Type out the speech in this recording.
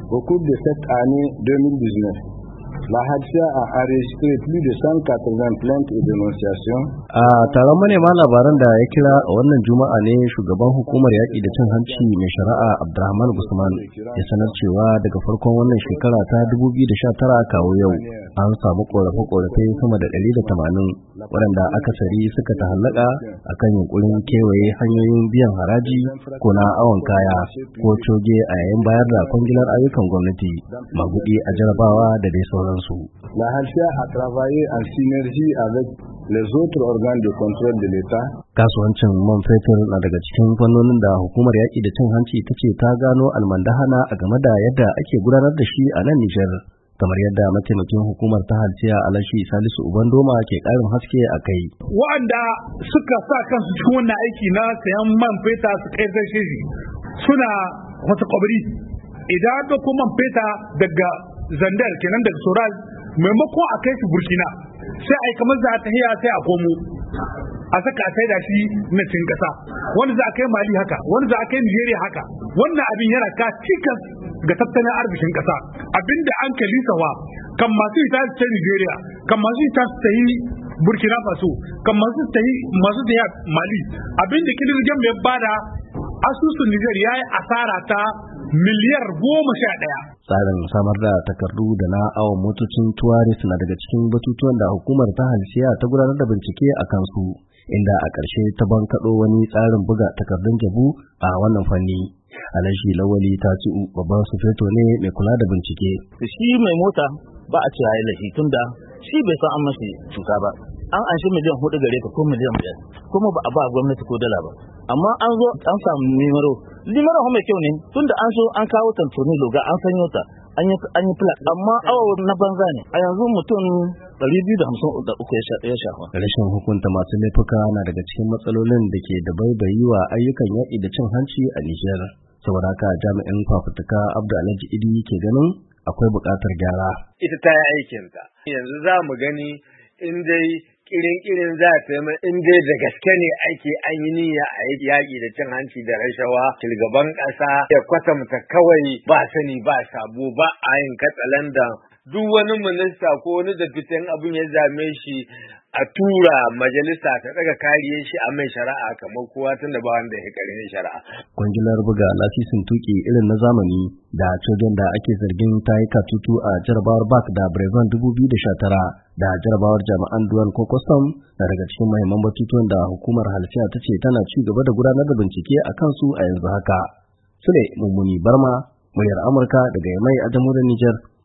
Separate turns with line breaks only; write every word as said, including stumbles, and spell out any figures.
Au cours de cette année deux mille dix-neuf, la Halsiya a enregistré plus de cent quatre-vingts plaintes et dénonciations.
A taron manema labaran da ya kira a wannan juma'a ne shugaban hukumar yaƙi da cin hanci mai shari'a Abdurrahman Usman ya sanar cewa daga farkon wannan shekara ta dubu biyu da sha tara kawo yau an samu ƙorafe-ƙorafe sama da ɗari da tamanin waɗanda akasari suka tahallaka akan yunkurin kewaye hanyoyin biyan haraji ko na awon kaya ko coge a yayin bayar da kwangilar ayyukan gwamnati, magudi a jarabawa da dai sauran.
La Halsiya a travaillé en synergie avec les autres organes de contrôle de l'État.
Kasuwancin man fetur na daga cikin fannonin da hukumar yaƙi da cin hanci ta ce ta gano almandahana a game da yadda ake gudanar da shi a nan Nijar, kamar yadda mataimakin hukumar ta Halsiya Alashi Salisu Ubandoma ke ƙarin haske a kai.
Waɗanda suka sa kansu cikin wannan aiki na sayan man fetur su kai zai shi suna wasu kwabari idan ka kuma man fetur daga Zandar kenan daga Soral maimakon a kai shi Burkina sai ai kamar za ta hiya sai a komo a saka sai da shi na cin kasa, wani za a kai Mali haka, wani za a kai Nigeria haka. Wannan abin yana ka cikas ga tattalin arzikin kasa, abinda an kalisawa kan masu ita su Nigeria, kan masu ita su yi Burkina Faso, kan masu ta yi masu da Mali, abinda kididdigen mai bada asusun Niger ya yi asara ta miliyar goma sha ɗaya.
Tsarin samar da takardu da na awon motocin tuwaris na daga cikin batutuwan da hukumar ta Halsiya ta gudanar da bincike a kansu, inda a ƙarshe ta bankaɗo wani tsarin buga takardun jabu a wannan fanni. Alhaji Lawali Tasi'u babban sufeto ne mai kula da bincike.
Shi mai mota ba a cewa ya lashi tunda shi bai san an mashi cuta ba. An anshi miliyan hudu gare ka ko miliyan biyar kuma ba a ba gwamnati ko dala ba. Amma an zo an samu limaro limaro mai kyau ne tunda an so an kawo tantoni loga an sanyo ta an yi an yi plak amma awa na banza ne a yanzu mutum ɗari biyu da hamsin da uku ya shafa.
Rashin hukunta masu laifuka na daga cikin matsalolin da ke da baibayi wa ayyukan yaƙi da cin hanci a Nijar. Saboda haka jami'in fafutuka Abdu Alhaji Idi ke ganin akwai buƙatar gyara.
Ita ta yi aikinta. Yanzu za mu gani in dai kirin-kirin za ta yi in dai da gaske ne ake an yi niyya a yi yaƙi da cin hanci da rashawa, shugaban ƙasa ya kwatanta kawai ba sani ba sabo ba a yin katsalandan duk wani minista ko wani da fitan abin ya zame shi a tura majalisa ta daga kariyar shi a mai shari'a kamar kowa tun da ba wanda ya karin shari'a.
Kwangilar buga lasisin tuki irin na zamani da cogen da ake zargin ta yi katutu a jarabawar bak da brevan dubu biyu da sha tara da jarabawar jami'an duwan ko kwastam na daga cikin mahimman batutuwan da hukumar Halsiya ta ce tana ci gaba da gudanar da bincike a kansu a yanzu haka. Sule Mummuni Barma, muryar Amurka daga Yamai a jamhuriyar Nijar.